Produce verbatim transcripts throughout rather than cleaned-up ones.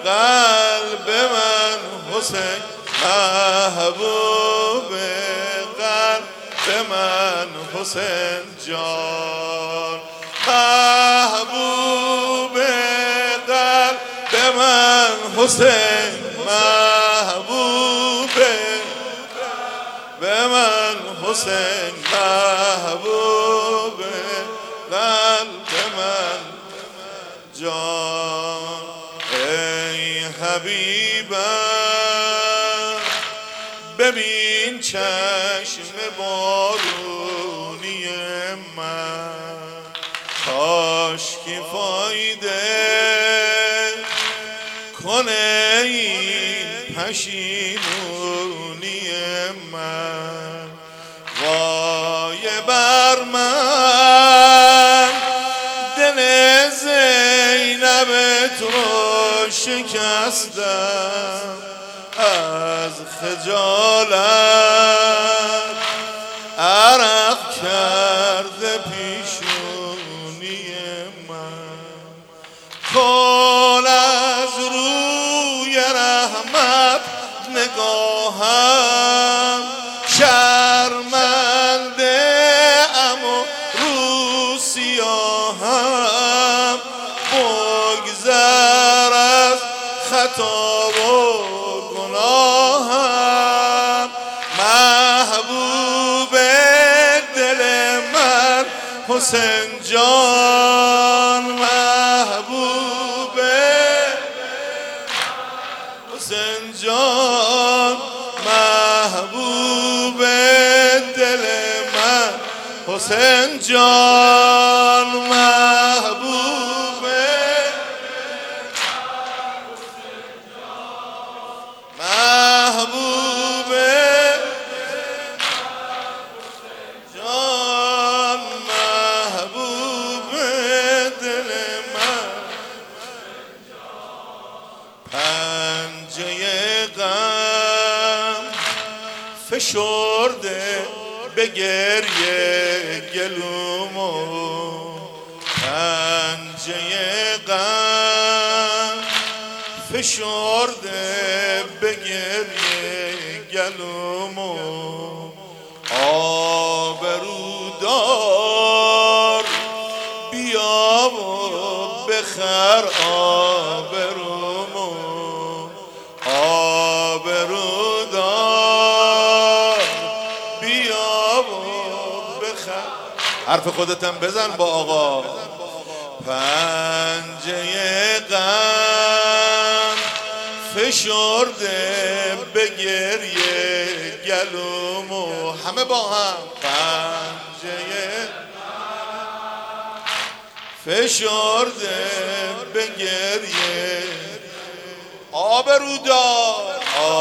قلب من حسین، محبوب قلب من حسین جان، محبوب قلب من حسین، محبوب به من حسین، محبوب قلب من جان. ای حبیبم ببین چشم بارونی من، کاش که فایده کنه این پشیمونی من. وای بر من دل زینب تو شکستم، از خجالت عرق کرده پیشونی من. کن از روی رحمت نگاهم، شرمنده ام و رو سیاهم، بگذر از خطا و گناهم. محبوب دل من حسین جان، محبوب حسین جان، محبوب دل من حسین جان، محبوب محبوب جان، محبوب دل من. پنجه غم فشرده به گریه گلومو، پنجه غم فشرده به گریه گلومو. آبرودار بیا و بخر آبرومو، آبرودار بیا و بخر. حرف خودتم بزن با آقا. پنجه غم فشرده به گریه گلومو، همه با هم. پنجه فشرده به گریه، آبرودار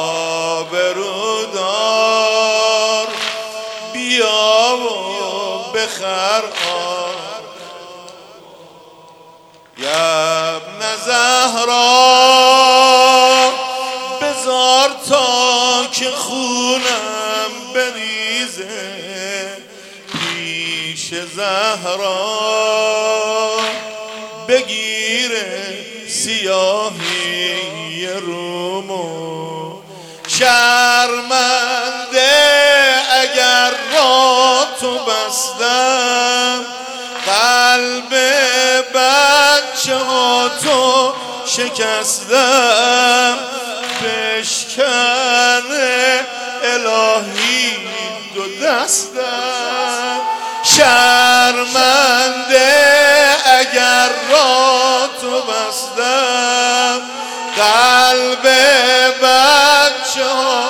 آبرودار بیا و بخر آب. یا ابن زهرا بذار تا که خونم بریزه، پیش زهرا بگیره سیاهی رومو. شرمنده اگر را تو بستم، قلب بچه ها تو شکستم. بشکنه الهی دو دستم، شرمنده اگر را تو بستم. قلب بچه ها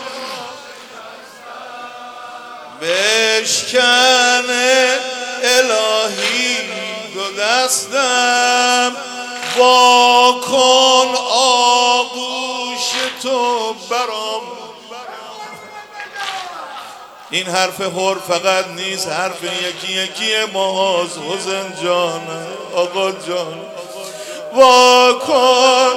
بشکنه الهی دو دستم. وا کن آغوش تو برام. این حرف هر فقط نیست، حرف یکی یکی ماهاز. حسین جان آقا جان، وا کن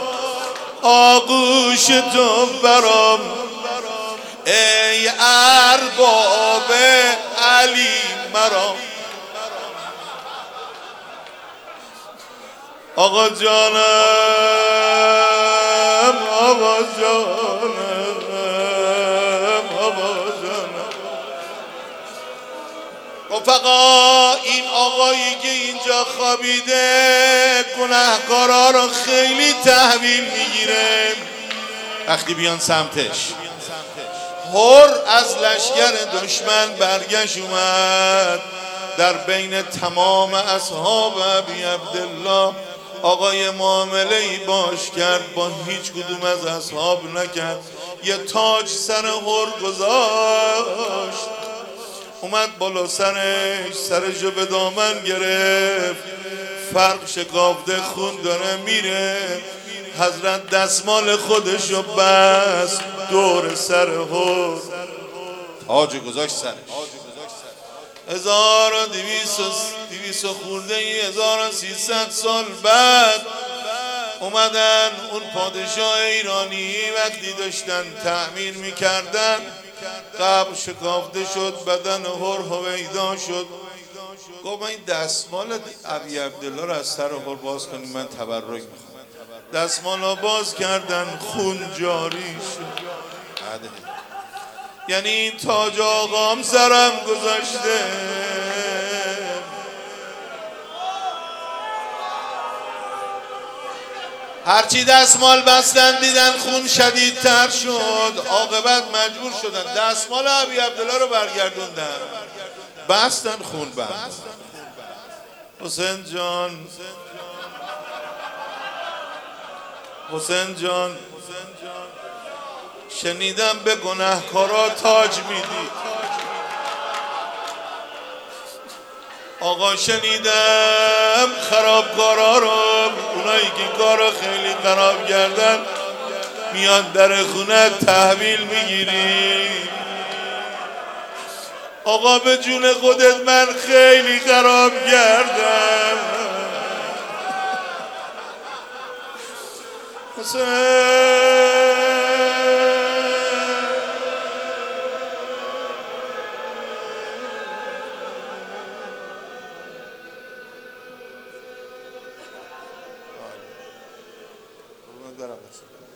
آغوش تو برام. ای ارباب علی مرا. آقا جانم جانم آقا جانم. رفقا این آقایی که اینجا خوابیده گناهکارا رو خیلی تحویل میگیره وقتی بیان سمتش. هر از لشکر دشمن برگشت اومد، در بین تمام اصحاب ابی عبدالله آقای معامله ای باش کرد، با هیچ کدوم از اصحاب نکرد. یه تاج سر هر گذاشت، اومد بالا سرش، سرشو به دامن گرفت، فرق شکافته، خون داره میره. حضرت دستمال خودشو بست دور سر هر، تاج گذاشت سرش. هزار و دویست و خورده ای، هزار و سیصد سال بعد اومدن اون پادشاه ایرانی وقتی داشتن تعمیر میکردن، قبر شکافته شد، بدن هر هویدا شد. گفت من این دستمال ابی عبدالله رو از سر هر باز کنیم، من تبرک میخوام. دستمال رو باز کردن، خون جاری شد. یعنی این تاج آقام سرم گذاشته. هرچی دستمال بستن دیدن خون شدیدتر شد، عاقبت مجبور شدن دستمال ابی عبدالله رو برگردوندن، بستن خون بند. حسین جان حسین جان شنیدم به گناهکارا تاج میدی. آقا شنیدم خرابکارا رو، اونایی که کارو خیلی خراب کردن، میان در خونه تحویل میگیری. آقا به جون خودت من خیلی خراب کردم. حسین برم